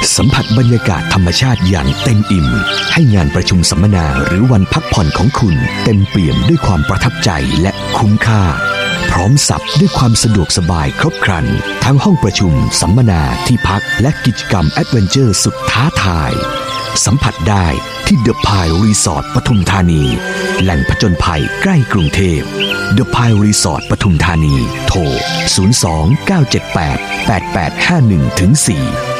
สัมผัสบรรยากาศธรรมชาติอย่างเต็มอิ่มให้งานประชุมสัมมนาหรือวันพักผ่อนของคุณเต็มเปี่ยมด้วยความประทับใจและคุ้มค่าพร้อมสับด้วยความสะดวกสบายครบครันทั้งห้องประชุมสัมมนาที่พักและกิจกรรมแอดเวนเจอร์สุดท้าทายสัมผัสได้ที่ The Pile Resort ปทุมธานีแหล่งผจญภัยใกล้กรุงเทพ The Pile Resort ปทุมธานีโทร 02 978 8851-4